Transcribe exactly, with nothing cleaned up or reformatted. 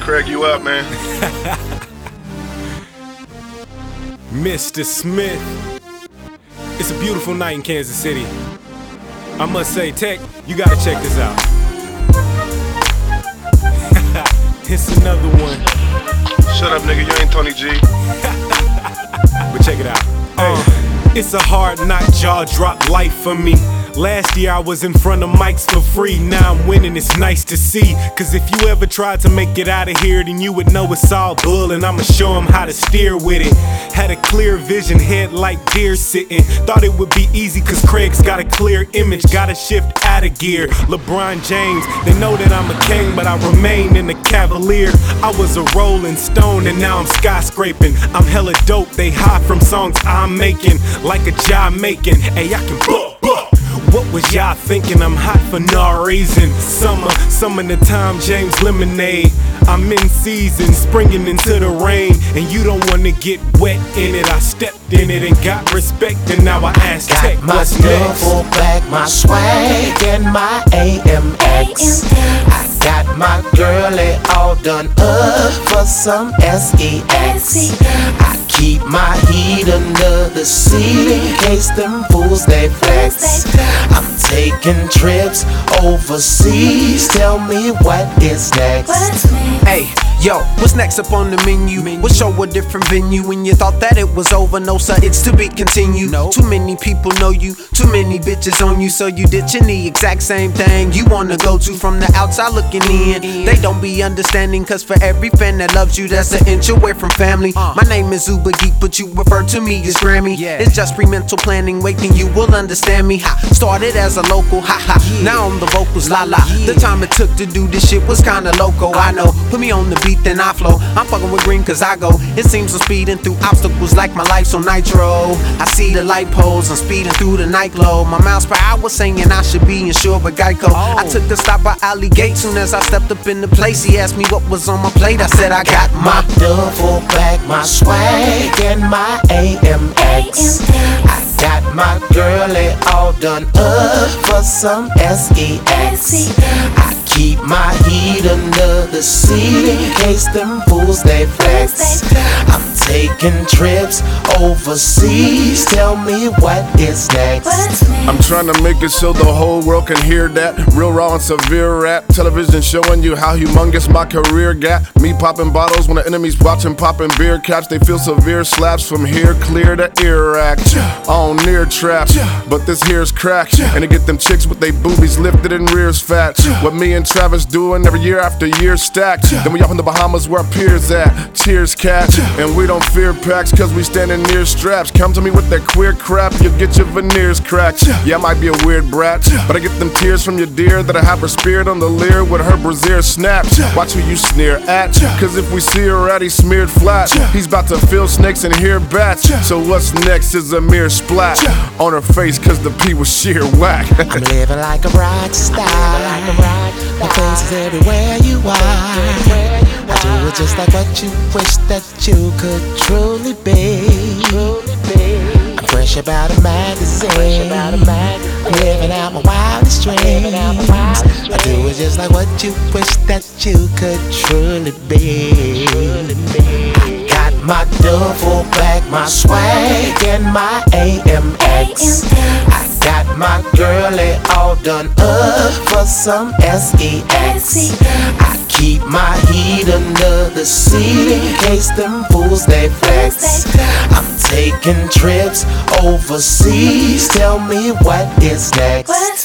Craig, you up, man? Mister Smith. It's a beautiful night in Kansas City. I must say, Tech, you gotta check this out. It's another one. Shut up, nigga, you ain't Tony G. But check it out. Uh, it's a hard knock, jaw drop life for me. Last year I was in front of mics for free. Now I'm winning, it's nice to see. Cause if you ever tried to make it out of here, then you would know it's all bull, and I'ma show them how to steer with it. Had a clear vision, head like deer sitting. Thought it would be easy cause Craig's got a clear image. Gotta shift out of gear. LeBron James, they know that I'm a king, but I remain in the Cavalier. I was a rolling stone and now I'm skyscraping. I'm hella dope, they high from songs I'm making. Like a Jamaican, hey, I can buh, buh. What was y'all thinking? I'm hot for no reason. Summer, summer the time, James Lemonade. I'm in season, springing into the rain, and you don't wanna get wet in it. I stepped in it and got respect, and now I ask Tech, got my what's duffel next? bag, my swag, and my A M X. I got my girlie all done up for some S E X. I keep my heat under the seat in case them fools they flex. I'm taking trips overseas. Tell me what is next. Hey, yo, what's next up on the menu? We'll show a different venue. When you thought that it was over, no sir, it's to be continued. Too many people know you, too many bitches on you, so you ditching the exact same thing you wanna go to. From the outside looking in, they don't be understanding, cause for every fan that loves you, that's an inch away from family. My name is Uber Geek, but you refer to me as Grammy. It's just pre-mental planning, waiting you will understand me. Ha, started as a local, ha ha, now I'm the vocals, la la. The time it took to do this shit was kinda loco, I know. Put me on the beat, then I flow. I'm fucking with green cause I go. It seems I'm speeding through obstacles like my life's on nitro. I see the light poles, I'm speeding through the nightglow. My miles per hour saying I should be insured with Geico. I took the stop by Alley Gate. Soon as I stepped up in the place, he asked me what was on my plate. I said I got my duffel bag, my swag, and my A M X. I got my girlie all done up for some S E X. I keep my heat under the seat in case them fools they flex. I'm taking trips overseas. Tell me what is next. I'm trying to make it so the whole world can hear that. Real raw and severe rap. Television showing you how humongous my career got. Me popping bottles when the enemy's watching, popping beer caps. They feel severe slaps from here clear to Iraq. On near trap, but this here's crack. And to get them chicks with they boobies lifted and rears fat. What me and Travis doing every year after year stacked. Then we off in the Bahamas where our peers at. Cheers, cat. And we don't fear packs cause we standing near straps. Come to me with that queer crap, you'll get your veneers cracked. Yeah, I might be a weird brat, but I get them tears from your dear that I have her speared on the leer with her brassiere snapped. Watch who you sneer at, cause if we see her at, he's smeared flat. He's about to feel snakes and hear bats. So what's next is a mere splat on her face cause the pee was sheer whack. I'm living like a rock star. My face is everywhere you are. I do it just like what you wish that you could truly be. I'm fresh about a magazine. I'm living out my wildest dreams. I do it just like what you wish that you could truly be. I got my duffel bag, my swag, and my A M X. I got my girlie all done up for some S E X. I keep my heat under the seat in case them fools they flex. I'm taking trips overseas. Tell me what is next.